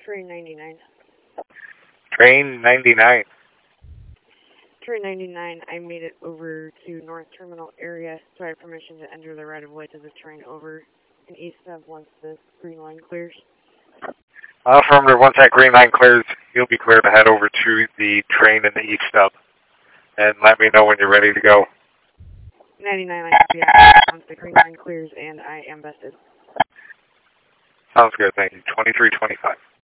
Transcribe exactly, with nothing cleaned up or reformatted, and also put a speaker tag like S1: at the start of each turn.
S1: Train ninety-nine.
S2: Train ninety-nine.
S1: Train ninety-nine, I made it over to North Terminal area, so I have permission to enter the right-of-way to the train over in east of once the green line clears.
S2: Affirmative, once that green line clears, you'll be clear to head over to the train in the east stub. And let me know when you're ready to go.
S1: ninety-nine, I copy that once the green line clears and I am vested.
S2: Sounds good, thank you. twenty-three twenty-five.